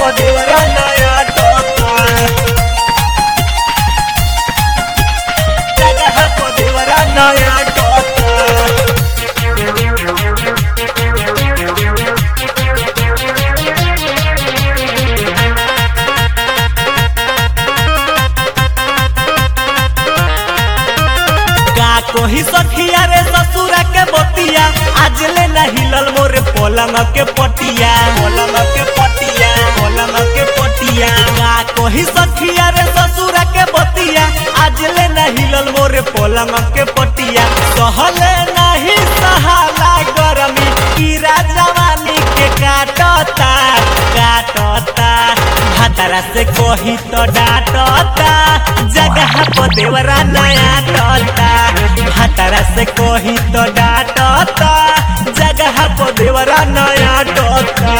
देवरा नया टोका जगह को देवरा नया टोका कोही सखिया रे ससुरा के बतिया आज ले न हिलल मोरे पलंग के पटिया पलंग के पटिया पलंग के पटिया कोही सखिया रे ससुरा के बतिया आज ले न हिलल मोरे पलंग के पटिया सहले नहीं सहाला गरमी कीरा जवानी के काटता काटता भातरा से कोही तो डांटता जगह को देवरा नया टोता भातरा से कोही तो डांटता जगह को देवरा नया टोता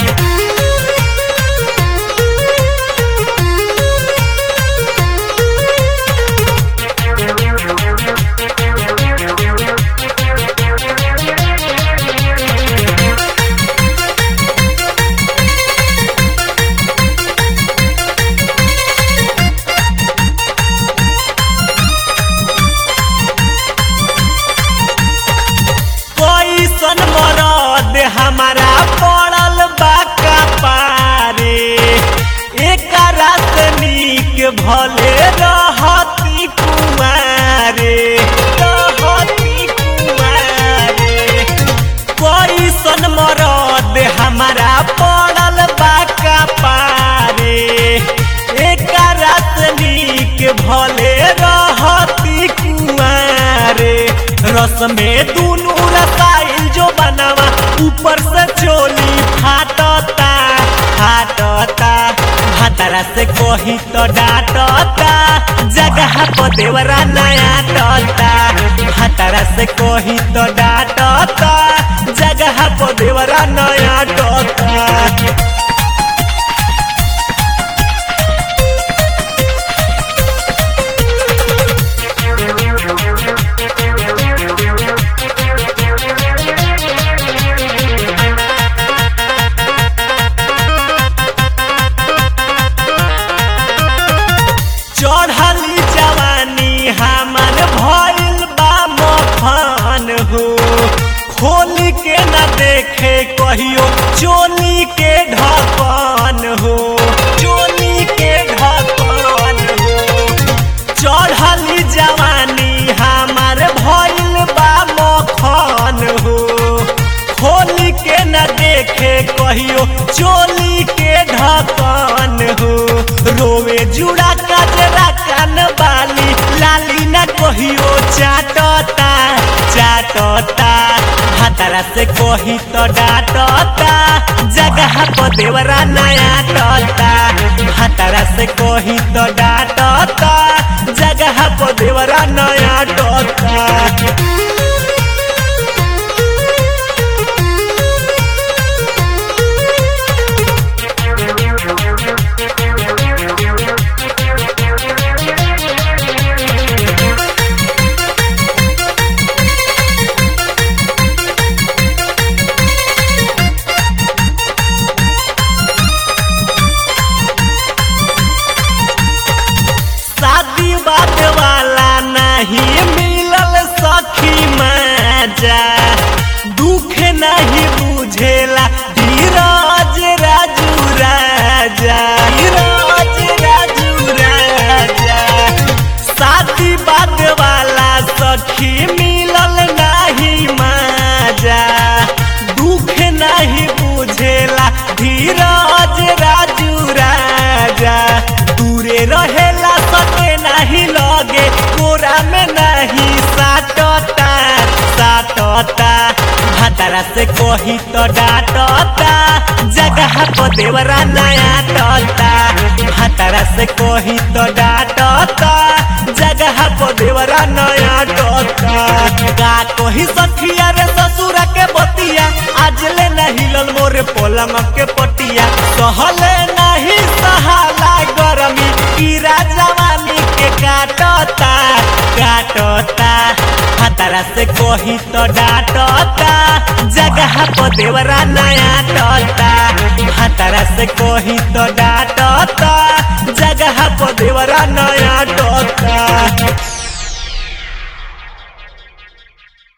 मरद हमारा पड़ल बाका पारे एक रात नीक भले रहती कुमारे रहती कुमारे कैसन मरद हमारा पड़ल बाका पारे एक रात नीक भले रहती कुमारे रस में दूनू रसाइल जो बनावा ऊपर से चोली फाटता फाटता भातरा से कोही तो डांटता जगह को देवरा नया टोता भातरा से कोही तो डांटता जगह को देवरा नया टोता चढ़ली जवानी हमार भइल बा मफान हो खोल के न देखे कहियो चोली के ढक्कन हो चोली के ढक्कन हो चढ़ली जवानी हमार भइल बा मफान हो खोल के न देखे कहियो चोली के ढक्कन हो रोवे जुड़ा कजरा कान बाली लाली न कहियो चाटता चाटता भातरा से कोही तो डांटता जगह को देवरा नया टोता भातरा से कोही तो डांटता जगह को देवरा नया टोता बात वाला नहीं मिलल सखी मजा दुख नहीं बुझेला धीरज राजू राजा धीरज राजू राजा शादी बात वाला सखी मिलल नहीं मजा दुख नहीं बुझेला धीरज राजू राजा दूरे रहेला सके नहीं लगे कोरा में नहीं साटता साटता भातरा से कोही तो डांटता जगह को देवरा नया टोता भातरा से कोही तो डांटता जगह को देवरा नया टोता कोही सखिया रे ससुरा के बतिया आज ले नहीं लल मोरे पलंग के पटिया सहले नहीं सहाला गरमी कीरा जवानी के काटता काटता भातरा से कोही तो डांटता जगह को देवरा नया टोता भातरा से कही तो डांटता जगह पर देवरा नया टोता।